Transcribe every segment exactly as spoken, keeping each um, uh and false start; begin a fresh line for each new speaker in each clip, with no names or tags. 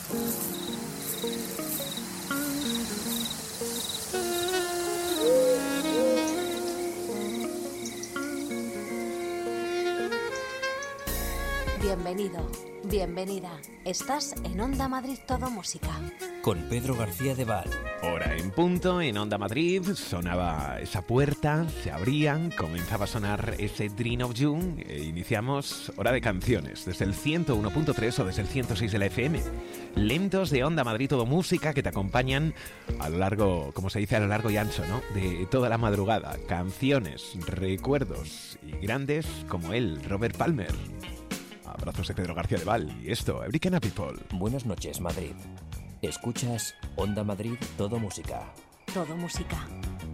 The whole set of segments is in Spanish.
Bienvenido, bienvenida. Estás en Onda Madrid Todo Música.
Con Pedro García de Val.
Hora en punto, en Onda Madrid, sonaba esa puerta, se abrían, comenzaba a sonar ese Dream of You e iniciamos Hora de Canciones, desde el ciento uno punto tres o desde el ciento seis de la F M. Lentos de Onda Madrid Todo Música que te acompañan a lo largo, como se dice, a lo largo y ancho, ¿no? De toda la madrugada. Canciones, recuerdos y grandes como él, Robert Palmer. Abrazos de Pedro García de Val y esto, Every Kind of People.
Buenas noches, Madrid. Escuchas Onda Madrid Todo Música.
Todo Música.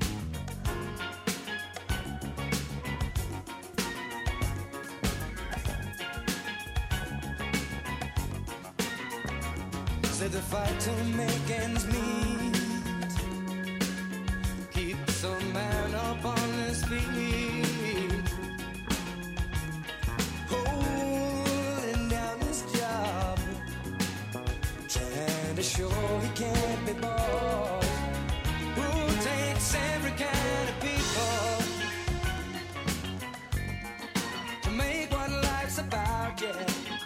Said the fight to make ends meet keeps a man up on his feet, holding down his job, trying to show he can't be bought. Who takes every kind of people to make what life's about, yeah.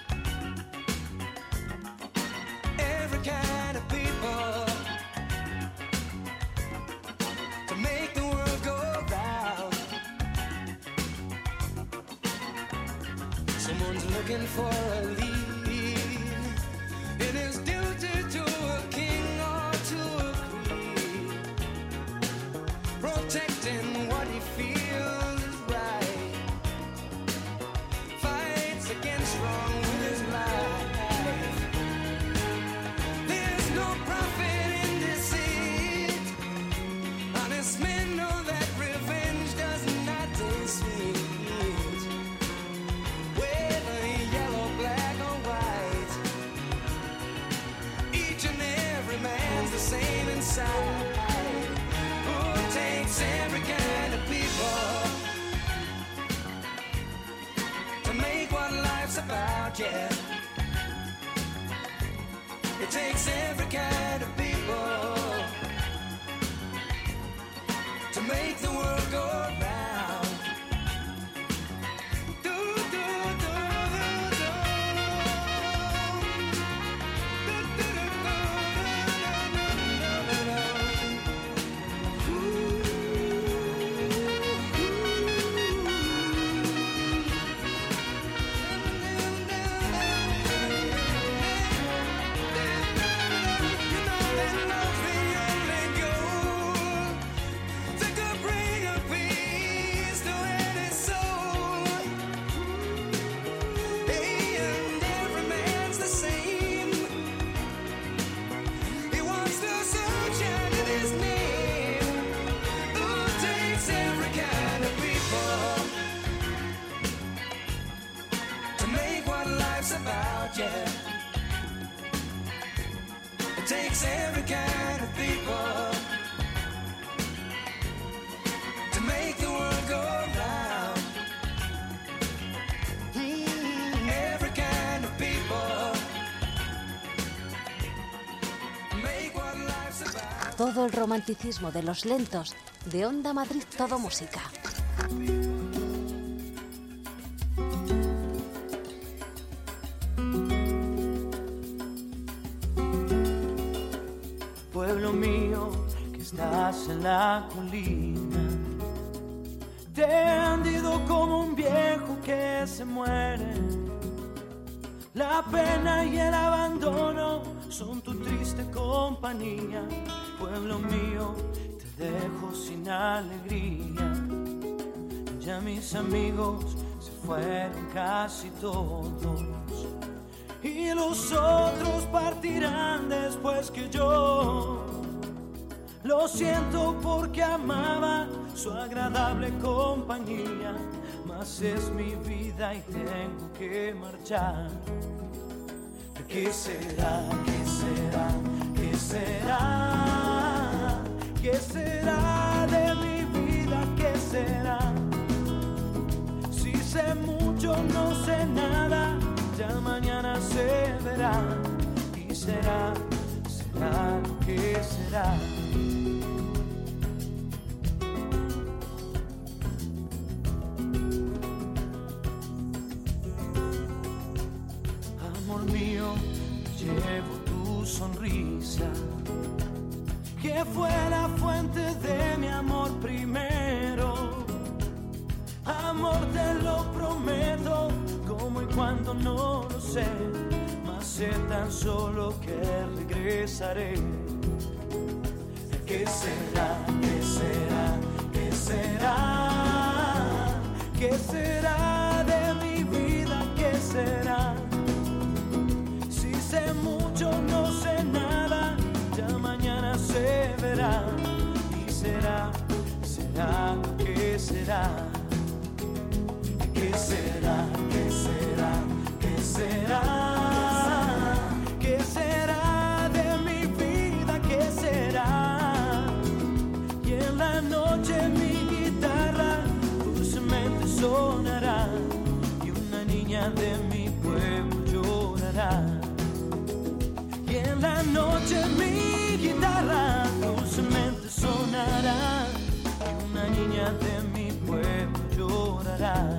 Every kind of people to make the world go round. Someone's looking for a lead in his duty to a king or to a queen, protecting what he feels is right, fights against wrong with his life. There's no profit in deceit. Honest men know that revenge does not taste sweet. Whether yellow, black or white, each and every man's the same inside. Who takes every kind of people to make what life's about, yeah. It takes every kind of people to make the world go round. Do, do, do, do, do. Do, do, do, do, do, do, do. Ooh, about, yeah. It takes every kind of people to make the world go round. Mm, every kind of people make what life's about.
Todo el romanticismo de los lentos de Onda Madrid Todo Música.
Pueblo mío, que estás en la colina, tendido como un viejo que se muere. La pena y el abandono son tu triste compañía. Pueblo mío, te dejo sin alegría. Ya mis amigos se fueron casi todos, y los otros partirán después que yo. Lo siento porque amaba su agradable compañía, mas es mi vida y tengo que marchar. ¿Qué será? ¿Qué será? ¿Qué será? ¿Qué será de mi vida? ¿Qué será? Si sé mucho, no sé nada, ya mañana se verá. Y será será. Amor mío, llevo tu sonrisa, que fue la fuente de mi amor primero. Amor, te lo prometo, como y cuando no lo sé, mas sé tan solo que regresaré. ¿Qué será? ¿Qué será? ¿Qué será? ¿Qué será de mi vida? ¿Qué será? Si sé mucho, no sé nada, ya mañana se verá. Y será, será, ¿qué será? ¿Qué será? ¿Qué será? ¿Qué será? ¿Qué será de mi vida? ¿Qué será? Y en la noche mi guitarra dulcemente sonará y una niña de mi pueblo llorará. Y en la noche mi guitarra dulcemente sonará y una niña de mi pueblo llorará.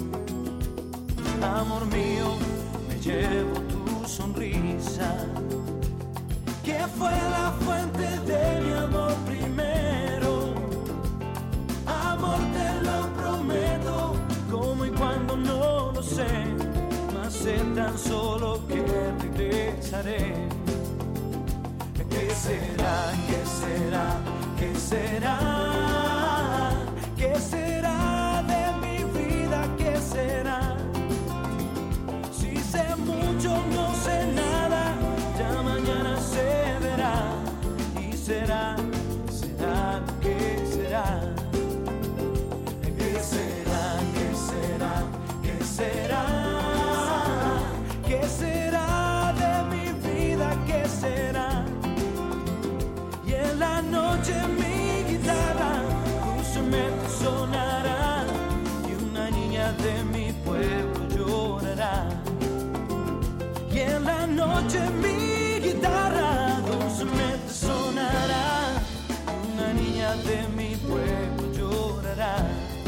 Amor mío, me llevo tu sonrisa, que fue la fuente de mi amor primero. Amor, te lo prometo, como y cuando no lo sé, mas sé tan solo que regresaré. ¿Qué será? ¿Qué será? ¿Qué será? ¿Qué será de mi vida? ¿Qué será? Si sé mucho, no sé nada, ya mañana se verá. Y será, será, ¿qué será? ¿Qué será? ¿Qué será? ¿Qué será? ¿Qué será de mi vida? ¿Qué será? Y en la noche mi guitarra dulcemente sonará y una niña de mi pueblo llorará. Y en la noche mi guitarra dulcemente sonará y una niña de mi pueblo llorará.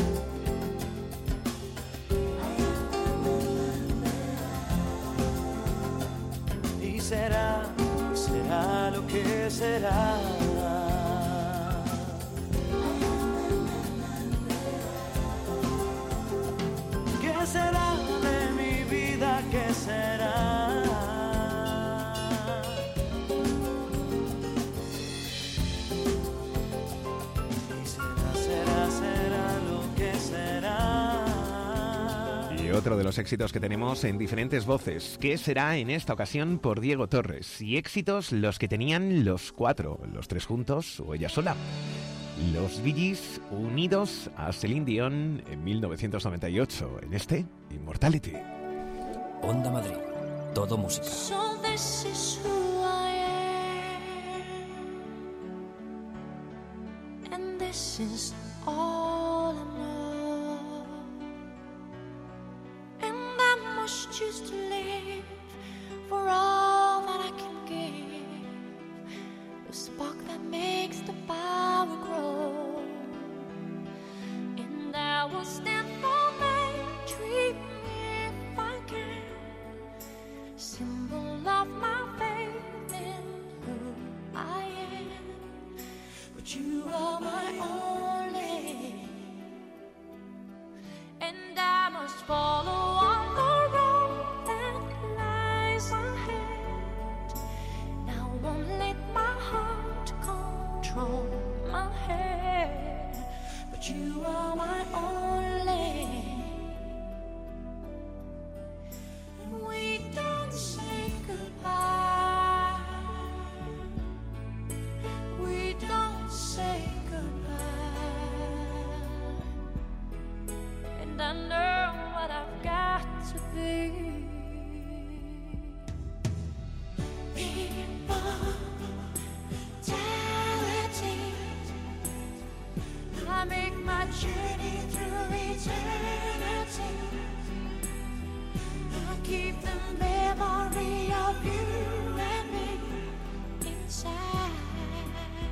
Y será, será lo que será. ¿Qué será de mi vida? ¿Qué será? Y será, será, será lo que será.
Y otro de los éxitos que tenemos en diferentes voces. ¿Qué será en esta ocasión por Diego Torres? Y éxitos los que tenían los cuatro, los tres juntos o ella sola. Los Bee Gees unidos a Celine Dion en mil novecientos noventa y ocho, en este Immortality.
Onda Madrid, todo música.
So this is who I am, and this is all I know, and I must choose to live for all that I can give, the spark that makes the power grow, and I will stand for my dream if I can, symbol of my faith in who I am, but you are my only, and I must follow on the road that lies ahead. Now won't let my heart control my head, but you are my only. We don't say goodbye. We don't say goodbye. And I know what I've got to be. Immortality. I make my journey through eternity. I keep the memory of you and me inside.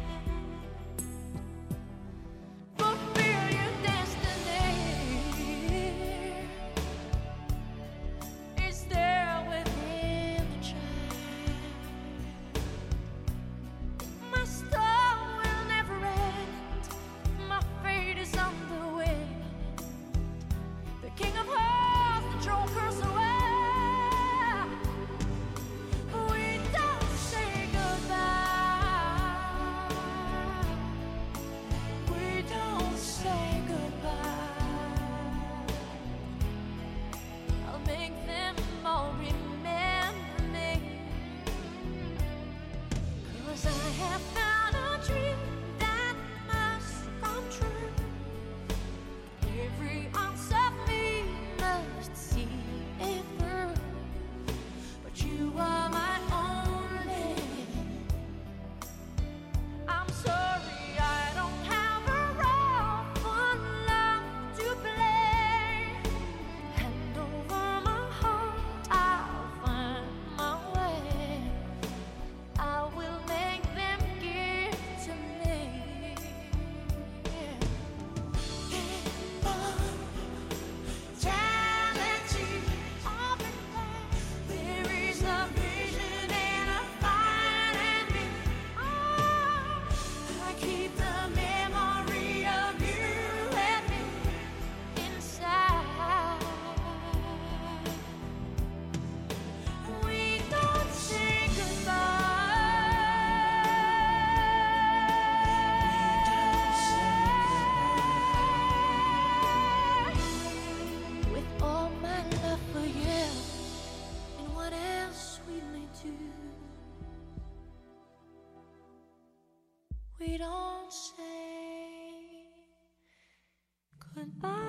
don't say goodbye.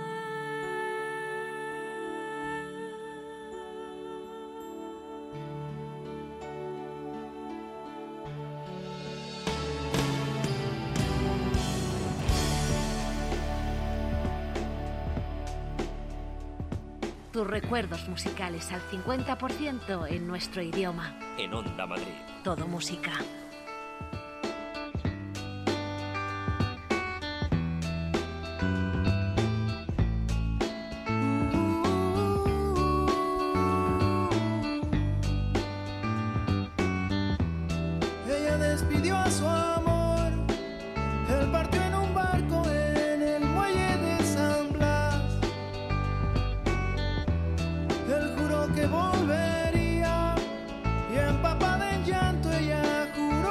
Tus recuerdos musicales al cincuenta por ciento en nuestro idioma.
En Onda Madrid.
Todo música.
Ella despidió a su amor, él partió en un barco en el muelle de San Blas. Él juró que volvería y empapada en llanto ella juró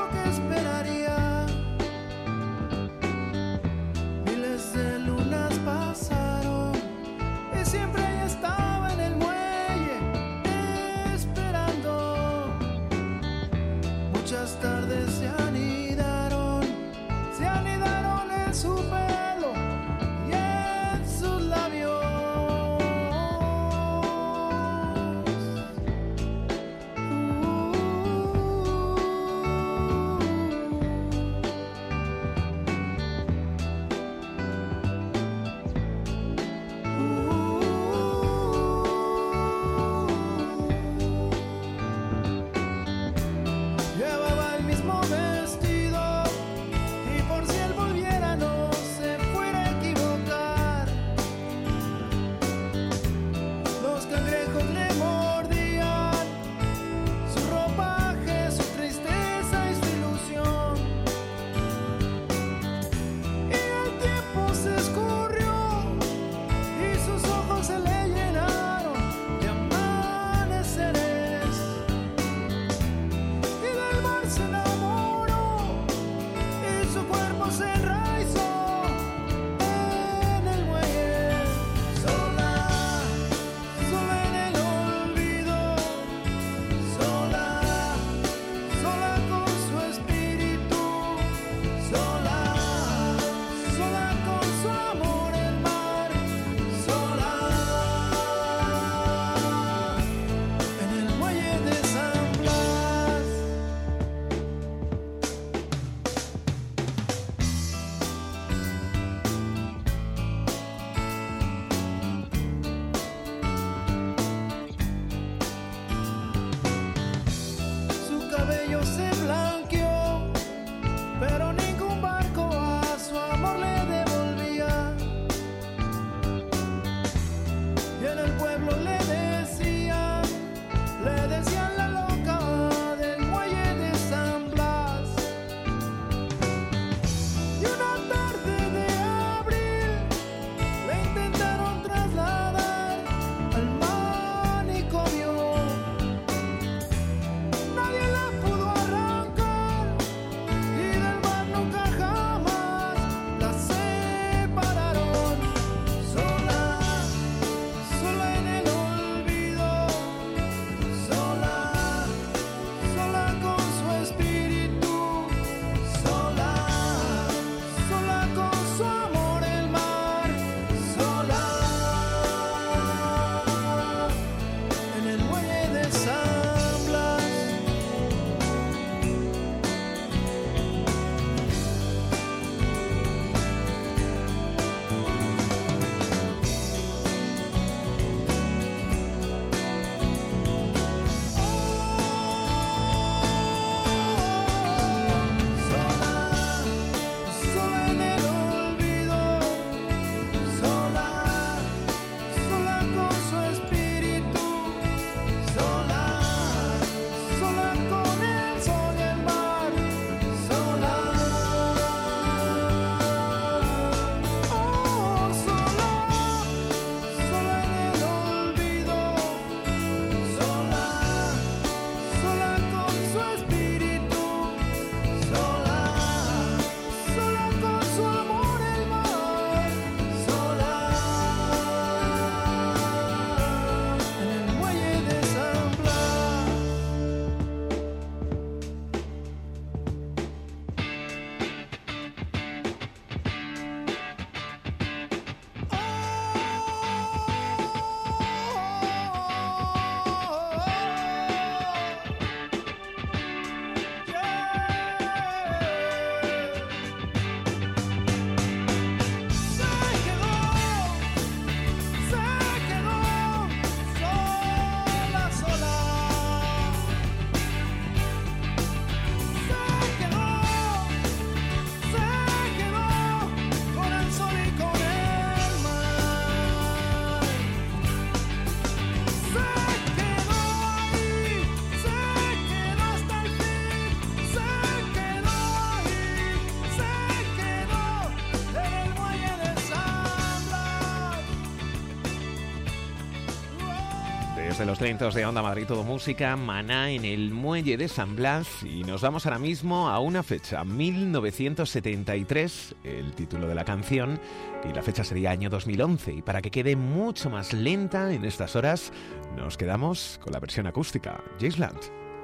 de los lentos de Onda Madrid Todo Música, Maná en el Muelle de San Blas, y nos vamos ahora mismo a una fecha, mil novecientos setenta y tres, el título de la canción, y la fecha sería año dos mil once, y para que quede mucho más lenta en estas horas, nos quedamos con la versión acústica, Jazzland.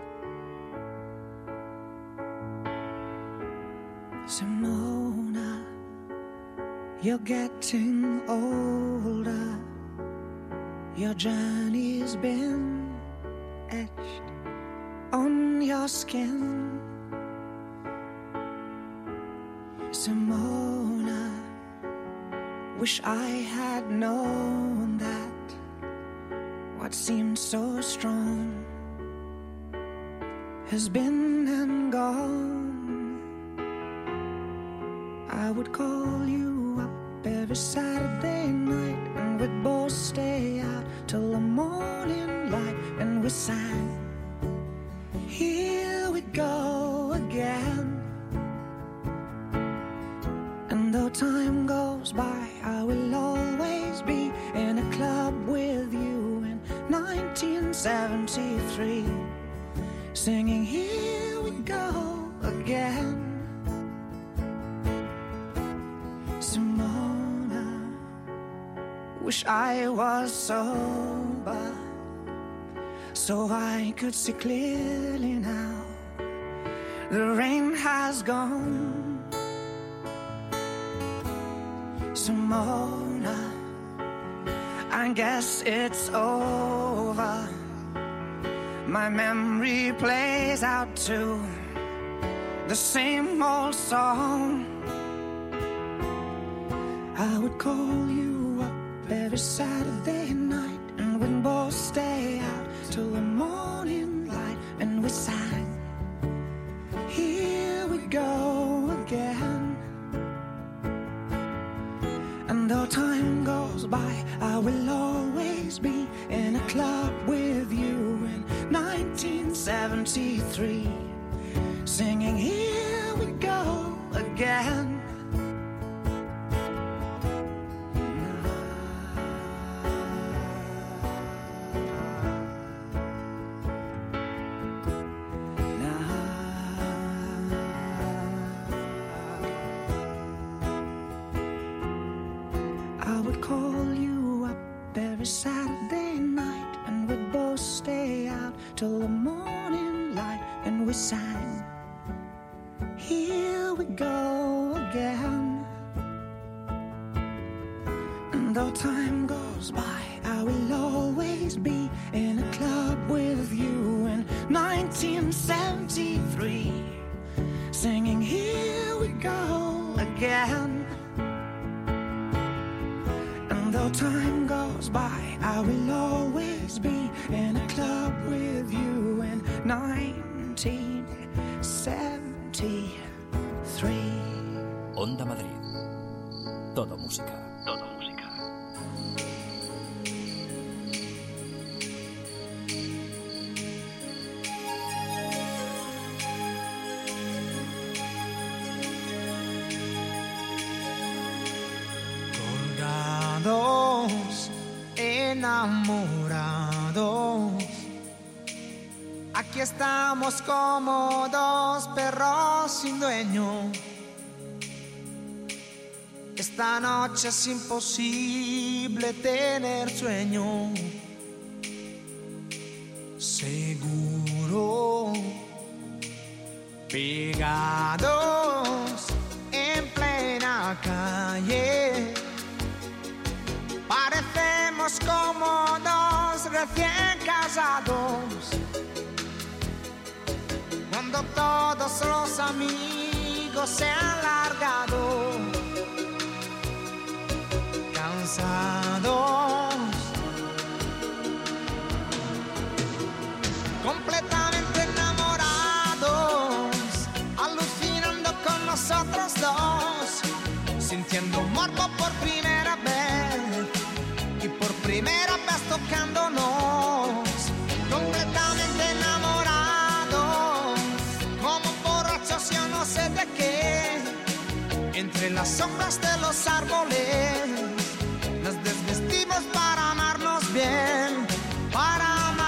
Simona, you're getting older. Your journey's been etched on your skin. Simona, wish I had known that what seemed so strong has been and gone. I would call you up every Saturday night, and we'd both stay out till the morning light, and we sang, here we go again. And though time goes by, I will always be in a club with you in nineteen seventy-three, singing, here we go again. Simona, wish I was sober, so I could see clearly now. The rain has gone. Simona, I guess it's over. My memory plays out to the same old song. I would call you up every Saturday night, and we'd both stay out till the morning light, and we sang, here we go again. And though time goes by, I will always be in a club with you in nineteen seventy-three, singing, here we go again. I would call you up every Saturday night, and we'd both stay out till the morning light, and we sang, here we go again. And though time goes by, I will always be in a club with you in nineteen seventy-three, singing, here we go again. Though time goes by, I will always be in a club with you in nineteen seventy-three.
Onda Madrid. Todo música. Todo música.
Enamorados, aquí estamos como dos perros sin dueño. Esta noche es imposible tener sueño. Seguro, pegados en plena calle, parecemos como dos recién casados, cuando todos los amigos se han largado, cansados, completamente enamorados, alucinando con nosotros dos, sintiendo morbo por primera vez y por primera vez tocándonos, completamente enamorados, como borrachos yo no sé de qué, entre las sombras de los árboles nos desvestimos para amarnos bien, para amarnos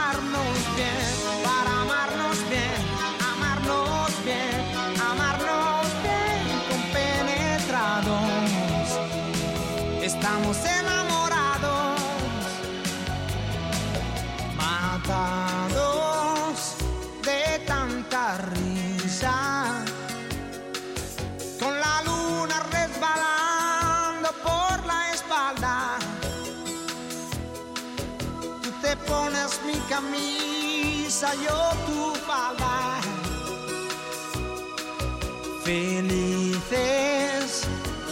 mi camisa, yo tu falda. Felices,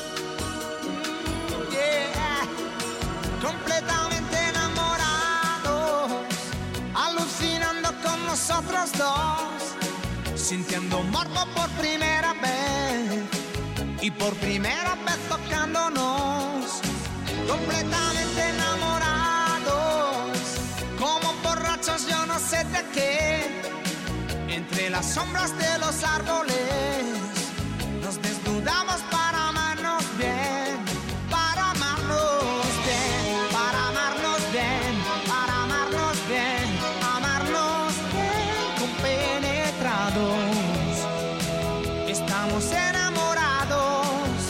yeah, completamente enamorados, alucinando con nosotros dos, sintiendo morbo por primera vez y por primera vez tocándonos, completamente enamorados, como borrachos yo no sé de qué, entre las sombras de los árboles, nos desnudamos para amarnos bien, para amarnos bien, para amarnos bien, para amarnos bien, amarnos bien, compenetrados, estamos enamorados.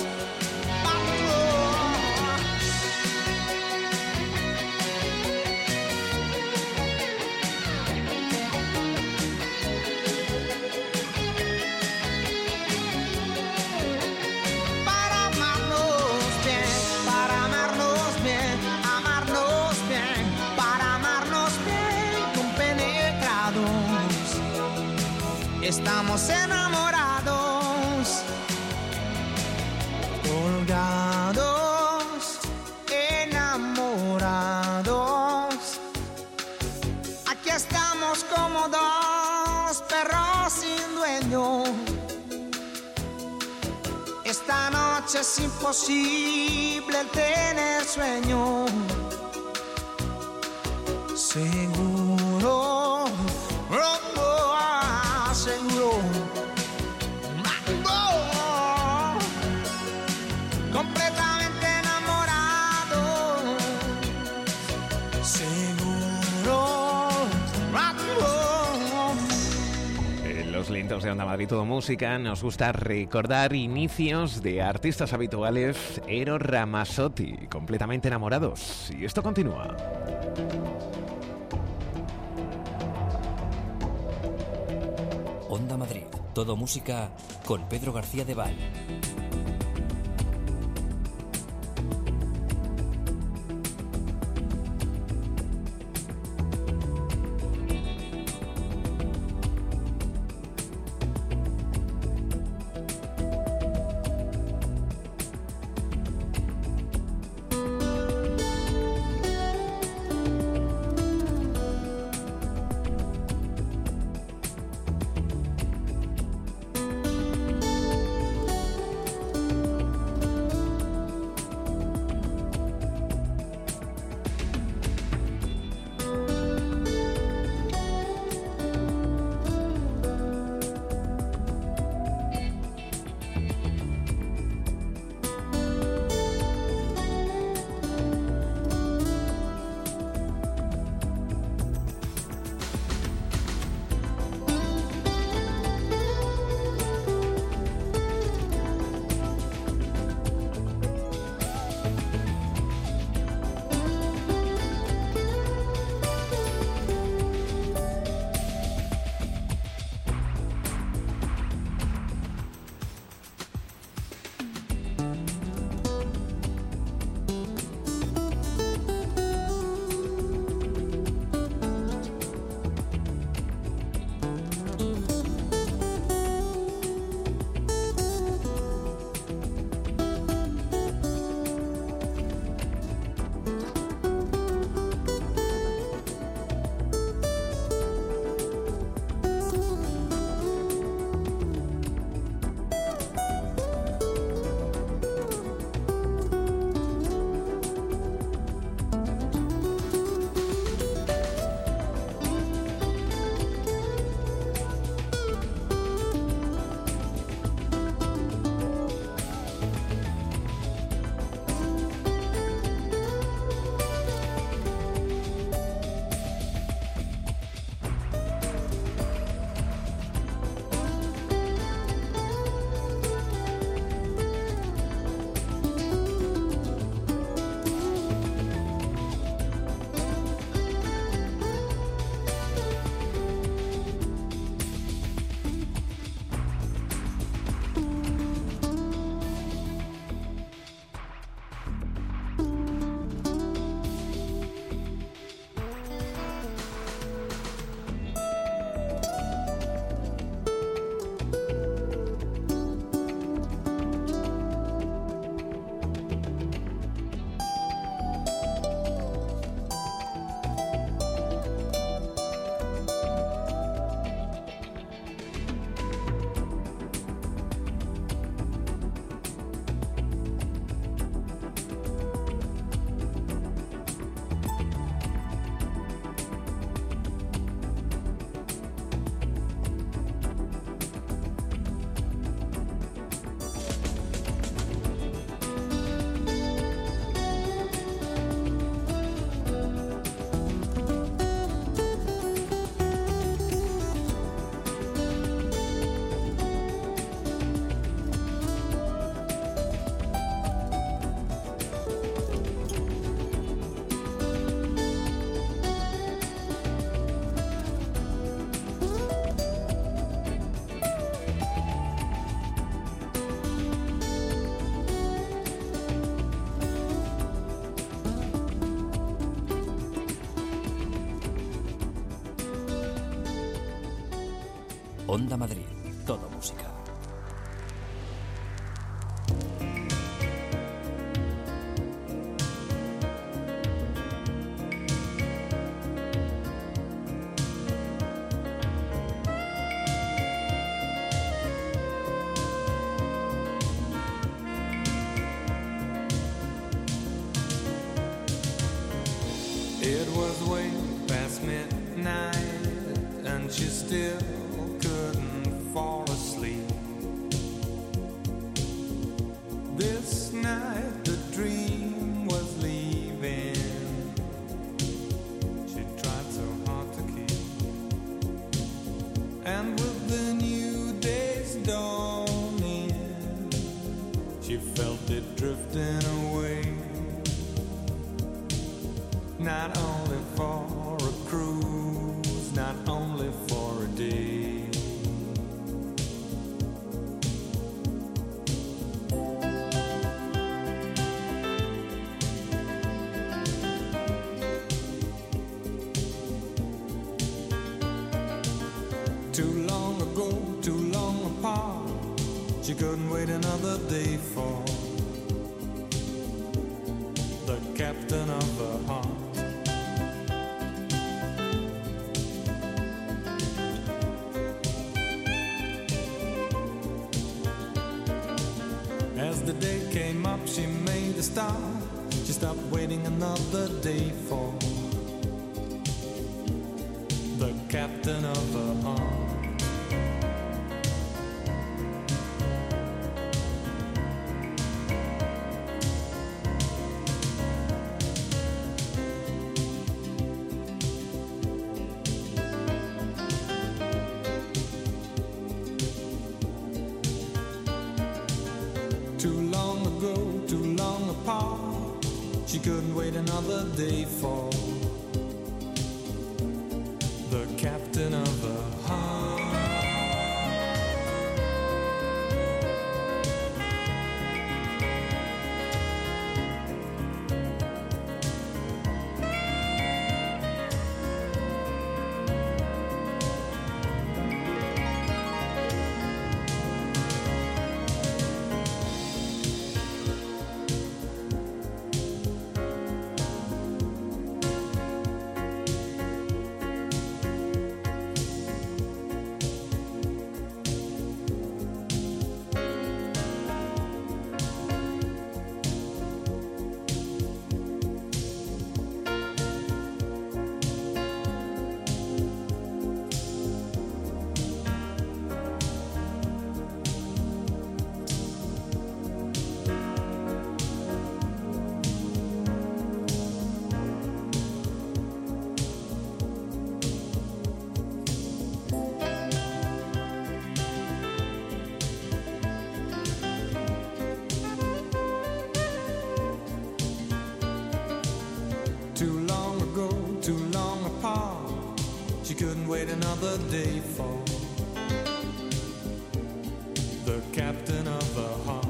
Estamos enamorados, colgados, enamorados. Aquí estamos como dos perros sin dueño. Esta noche es imposible el tener sueño. Seguro, oh, oh, seguro, oh, completamente enamorado, seguro, oh.
En los lentos de Onda Madrid Todo Música nos gusta recordar inicios de artistas habituales. Eros Ramazzotti, completamente enamorados, y esto continúa.
Onda Madrid, Todo Música con Pedro García de Val. Onda Madrid, todo música.
It was way past midnight and she still couldn't fall asleep. This night the dream was leaving. She tried so hard to keep. And with the new day's dawning, she felt it drifting away. Not only for a cruise, not only for a day. Too long ago, too long apart, she couldn't wait another day for the captain of her heart. As the day came up, she made a start. She stopped waiting another day for the captain of her heart. Too long ago, too long apart, she couldn't wait another day for the captain of her heart. Too long ago, too long apart, she couldn't wait another day for the captain of her heart.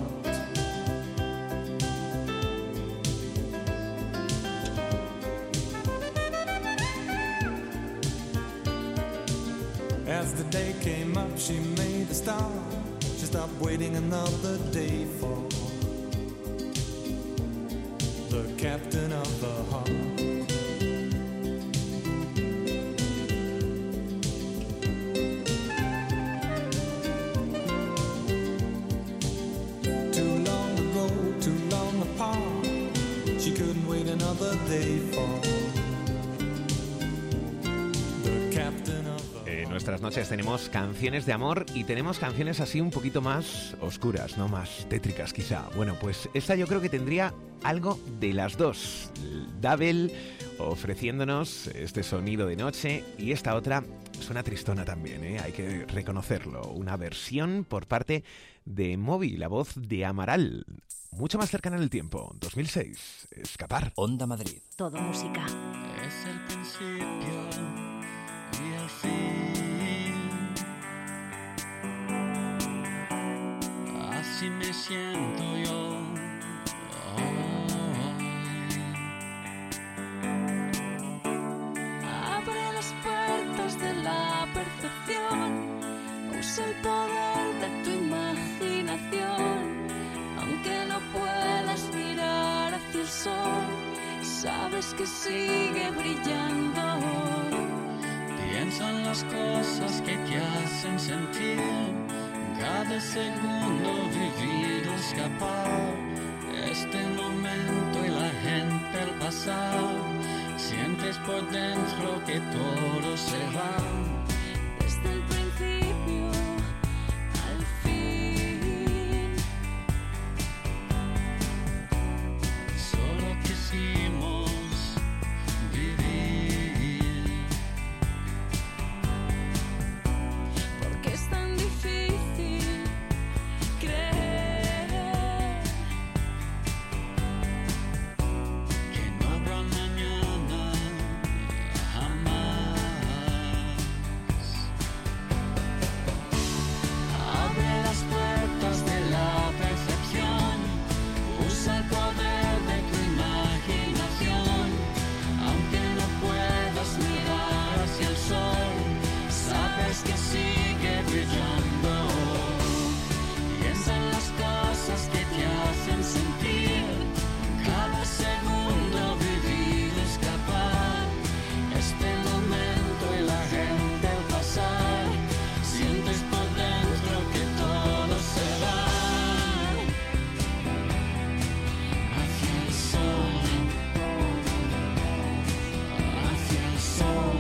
As the day came up, she made a start. She stopped waiting another day for the captain of her heart. Too long ago, too long apart, she couldn't wait another day for the captain of her heart.
En nuestras noches tenemos canciones de amor y tenemos canciones así un poquito más oscuras, no más tétricas quizá. Bueno, pues esta yo creo que tendría algo de las dos. Dabel ofreciéndonos este sonido de noche y esta otra suena tristona también, ¿eh? Hay que reconocerlo. Una versión por parte de Moby, la voz de Amaral. Mucho más cercana en el tiempo. dos mil seis. Escapar.
Onda Madrid.
Todo música.
Es el principio y el fin. Así me siento yo hoy. Abre las puertas de la percepción.
poder de tu imaginación. Aunque no puedas mirar hacia el sol, sabes que sigue brillando.
Piensa en las cosas que te hacen sentir, cada segundo vivido, escapar, este momento y la gente al pasar, sientes por dentro que todo se va.
Desde el principio al fin,
solo quisimos vivir.
porque es tan difícil creer
Que no habrá mañana jamás. Abre las puertas de la percepción, usa el poder de tu imaginación. Aunque no puedas mirar hacia el sol, sabes que sigue brillando. Piensa en las cosas que te hacen sentir, cada segundo vivido, escapar, este momento y la gente al pasar, sientes por dentro que todo se va hacia el sol, hacia el sol.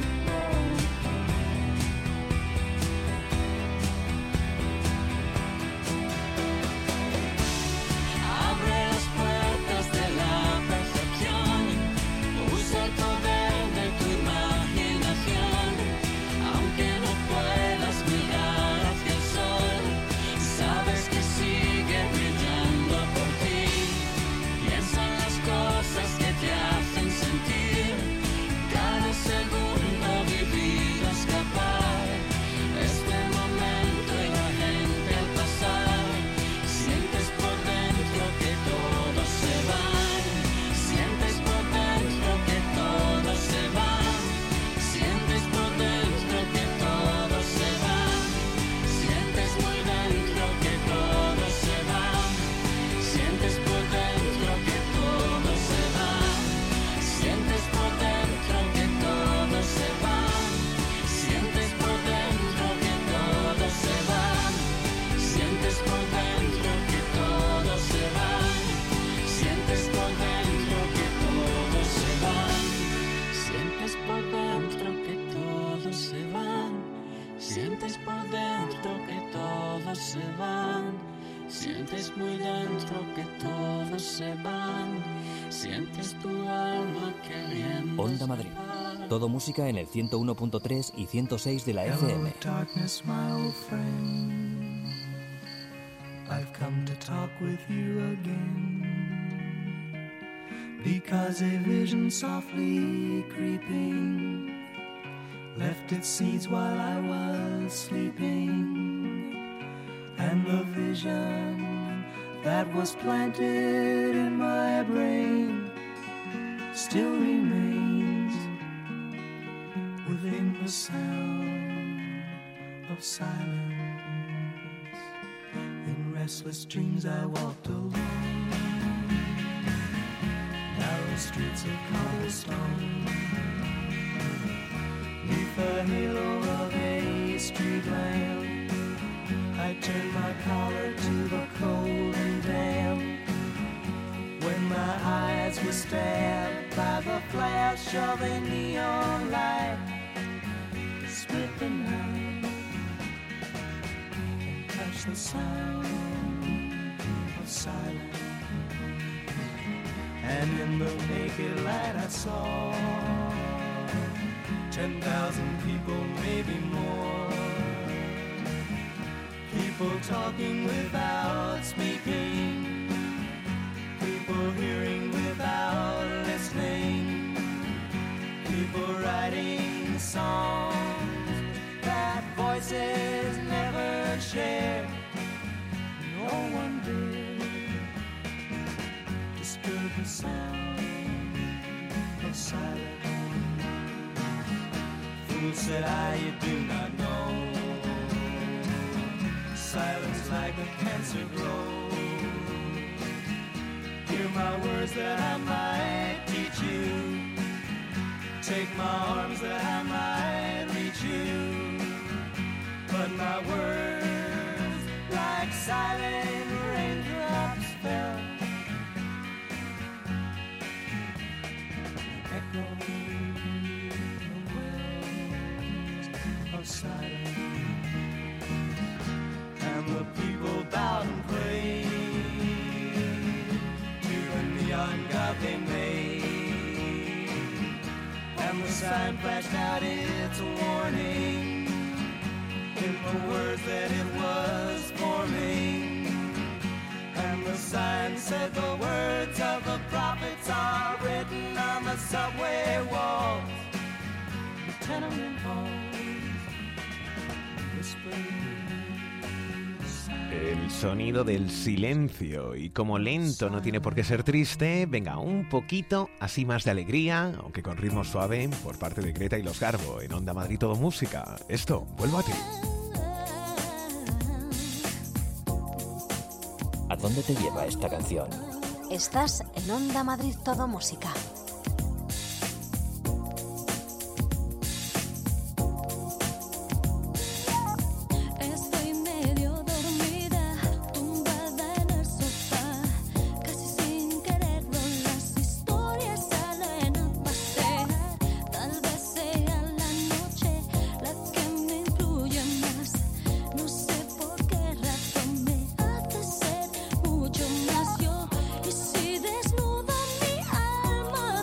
Abre las puertas de la percepción, usa el poder de tu imaginación. Aunque no puedas mirar hacia el sol, sabes que sigue brillando por ti. Piensa en las cosas que te hacen sentir, cada segundo vivido, escapar, este momento y la gente al pasar, sientes por dentro que todo se va, sientes por dentro que todo se va, sientes por dentro que todo se va, sientes muy dentro que todo se va, sientes por dentro que todo se va, sientes por dentro que todo se va, sientes por dentro que todo se va, sientes por dentro que todo se va, sientes por dentro que todo se va, sientes por dentro que todo se va, sientes por dentro que todo se va, sientes muy dentro que todo se va, sientes tu alma queriendo.
Onda Madrid.
escapar.
Todo música en el ciento uno punto tres y ciento seis de la F M.
Hello, darkness, my old friend. I've come to talk with you again. Because a vision softly creeping left its seeds while I was sleeping. And the vision that was planted in my brain still remains within the sound of silence. In restless dreams I walked alone, narrow streets of cobblestone, neath the halo of a street lamp. I turned my collar to the cold and damp. When my eyes were stabbed by the flash of a neon light, split the night and touched the sound of silence. And in the naked light I saw ten thousand people, maybe more. People talking without speaking, people hearing without listening, people writing songs that voices never share. No one did disturb the sound of silence. Fool, said I, you do not know silence like a cancer grows. Hear my words that I might teach you. Take my arms that I might reach you. But my words, like silent raindrops, fell. Echoing the wells of silence. And the people bowed and prayed to the neon god they made. And the sign flashed out its warning in the words that it was forming. And the sign said the words of the prophets are written on the subway walls, the tenement halls, whispering.
El sonido del silencio. Y como lento no tiene por qué ser triste, venga, un poquito así más de alegría, aunque con ritmo suave, por parte de Greta y Los Garbo en Onda Madrid Todo Música. Esto, Vuelvo a ti.
¿A dónde te lleva esta canción?
Estás en Onda Madrid Todo Música.
Mucho más yo, y si desnuda mi alma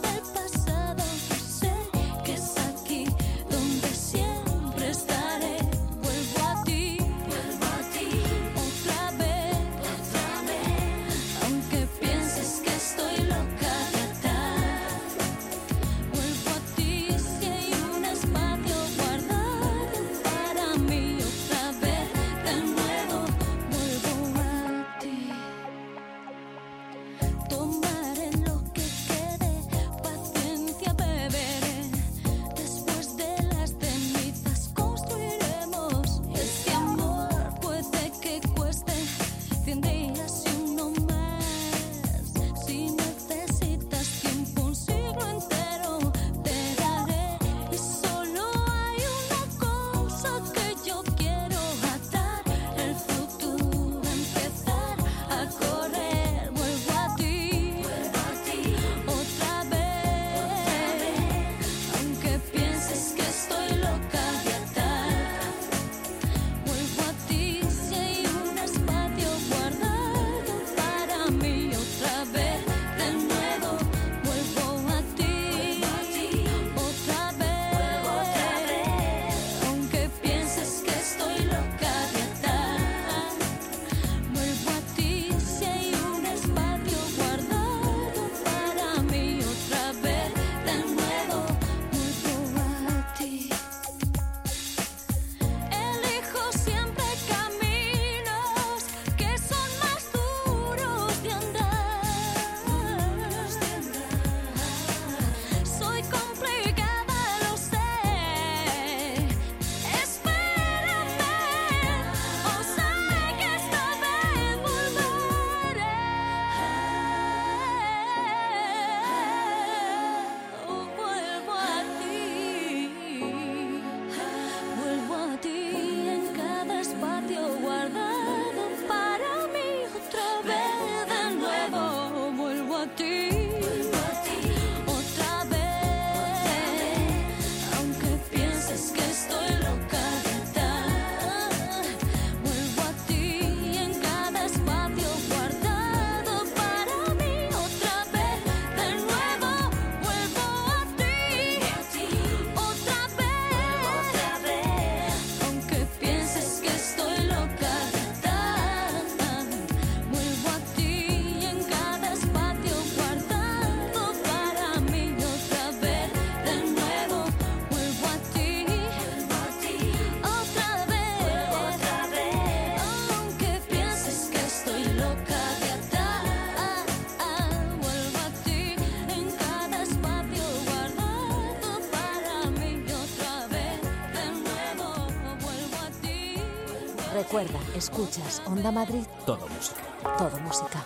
Recuerda, escuchas Onda Madrid,
Todo música.
todo música.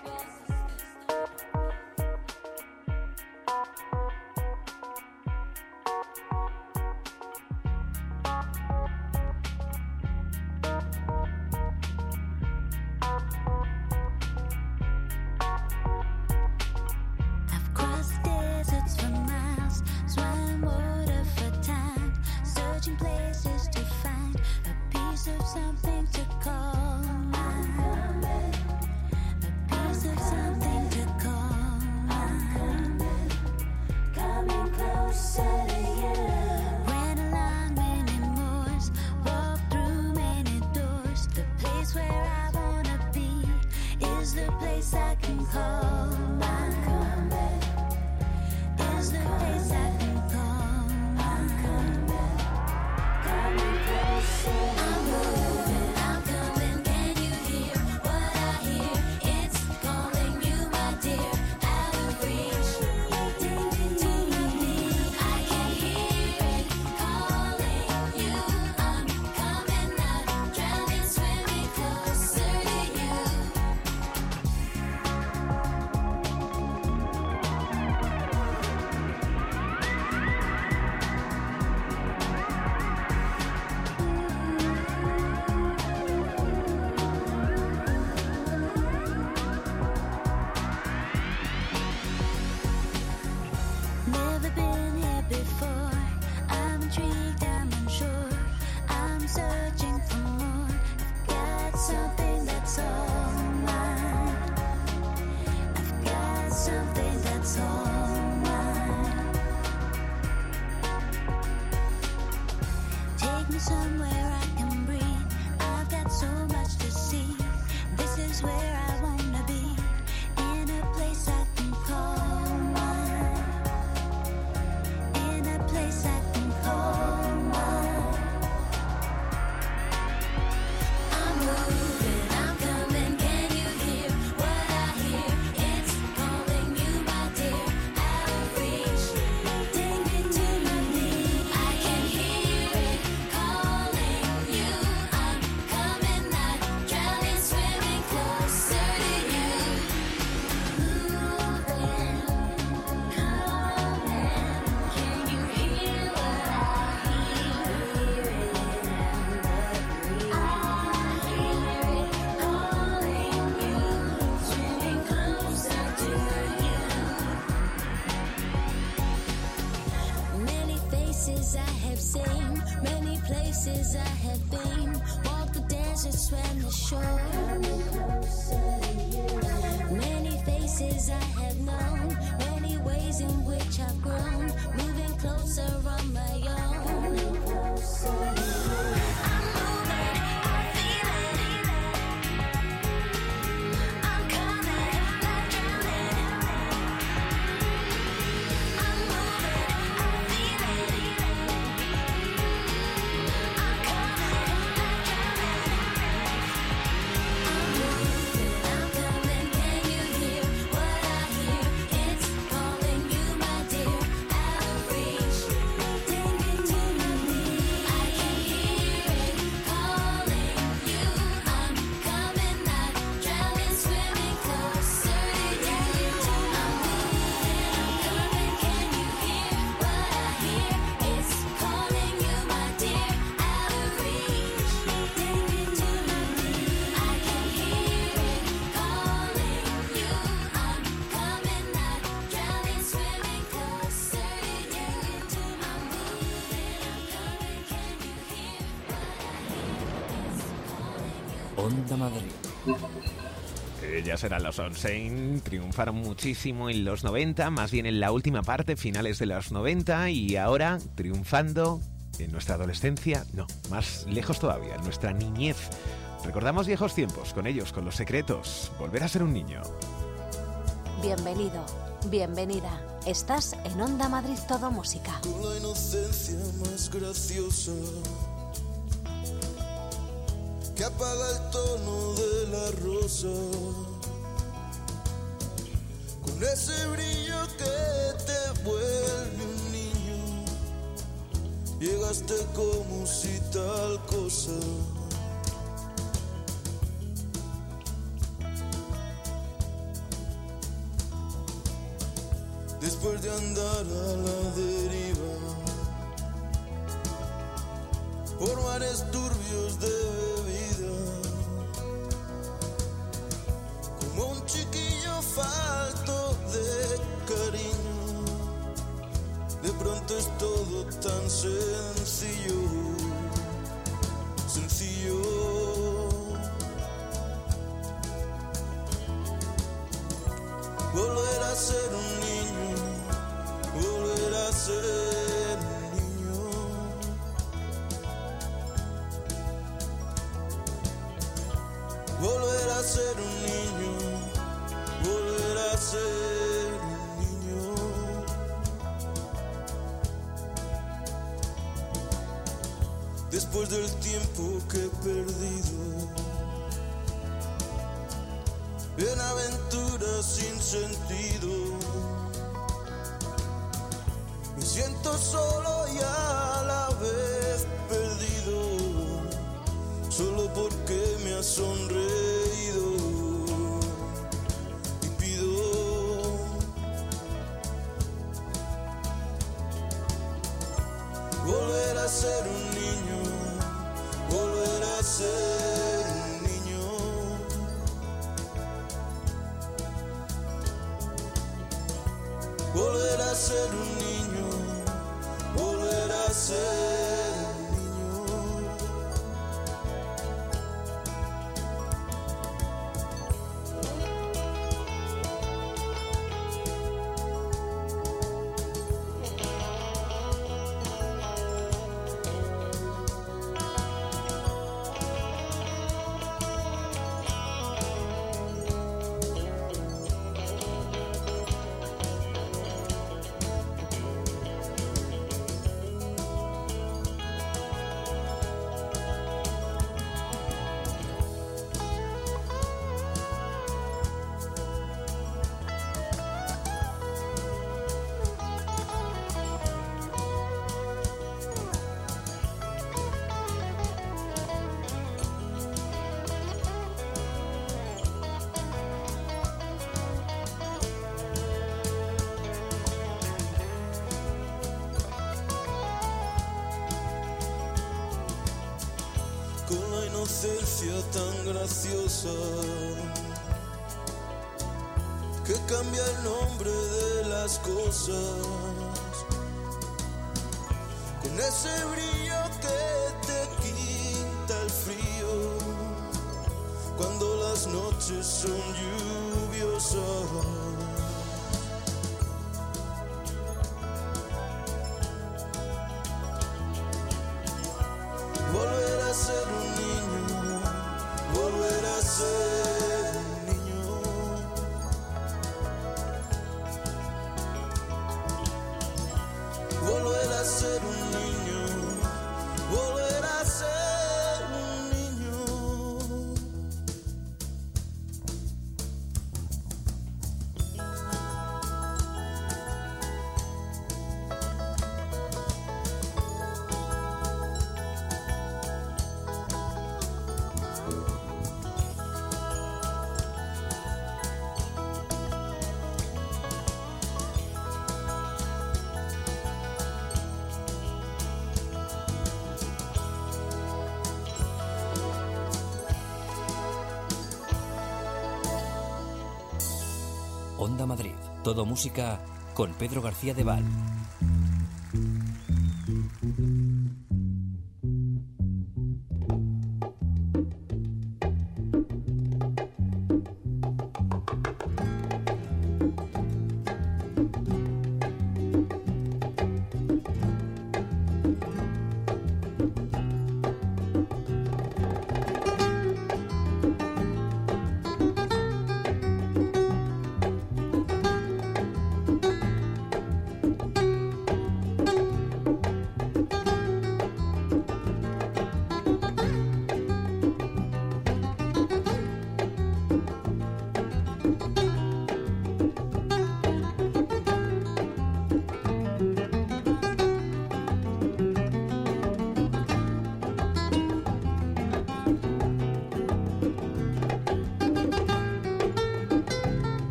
I've crossed deserts for miles, swam water for time, searching places to find a piece of something to call mine. A piece of something to call mine. Coming closer to you. Ran along many moors, walked through many doors. The place where I wanna be is the place I can call mine. Is the place I can call mine. Coming closer. I'm moving, I'm coming. Can you hear what I hear? It's calling you, my dear. Out of reach, take me to my knees. I can hear it calling you. I'm coming out, drowning, swimming closer to you. Never been here before. I'm intrigued, I'm unsure. I'm searching for more. I've got something that's all mine. I've got something that's all mine. Take me somewhere I can breathe. I've got so much to see. This is where I wanna be. In a place I can call mine. In a place I can call mine. I'm moving, I'm coming. Can you hear what I hear? It's calling you, my dear. Out of reach, take me to my knees. I can hear it calling you. I'm coming out, drowning, swimming closer to you. Moving, coming. Can you hear what I hear? Hear it in the breeze. I hear it calling you, swimming closer to you. Many faces I have seen, many places I have been. Walked the desert, swam the shore. Many faces I have known, many ways in which I've grown. Moving closer on my own. I'm moving, I feel it. I'm coming, not drowning. I'm moving, I feel it. I'm coming, not drowning. I'm moving, I'm coming. Can you hear what I hear? It's calling you, my dear. Out of reach, take me to my knees. I can hear it calling you. I'm coming out, drowning, swimming closer to you. I'm moving, I'm coming. Can you hear what I hear? It's calling you, my dear. Out of reach, take me to my knees. I can hear it calling you. I'm coming out, drowning, swimming closer to you. I'm moving, I'm coming. Can you hear what I hear? It's calling you.
Onda Madrid.
Ellas eran los Sunshine, triunfaron muchísimo en los noventa, más bien en la última parte, finales de los noventa, y ahora triunfando en nuestra adolescencia, no, más lejos todavía, en nuestra niñez. Recordamos viejos tiempos con ellos, con Los Secretos, volver a ser un niño.
Bienvenido, bienvenida. Estás en Onda Madrid, todo música.
Con la inocencia más graciosa que apaga el tono de la rosa, con ese brillo que te vuelve un niño. Llegaste como si tal cosa después de andar a la deriva por mares turbios de bebida, como un chiquillo falto de cariño. De pronto es todo tan sencillo, sencillo. Volver a ser un niño, volver a ser un niño. Volver a ser un niño, volver a ser un niño. Después del tiempo que he perdido en aventuras sin sentido, me siento solo y a la vez perdido, solo porque me has sonreído. Y pido volver a ser un niño, volver a ser un niño. Volver a ser un niño, volver a ser un niño. Con la inocencia tan graciosa que cambia el nombre de las cosas, con ese brillo que te quita el frío cuando las noches son lluviosas. Volver a ser un niño, volver a ser un niño. Volver a ser un niño, volver a ser un niño.
Onda Madrid, todo música con Pedro García de Val.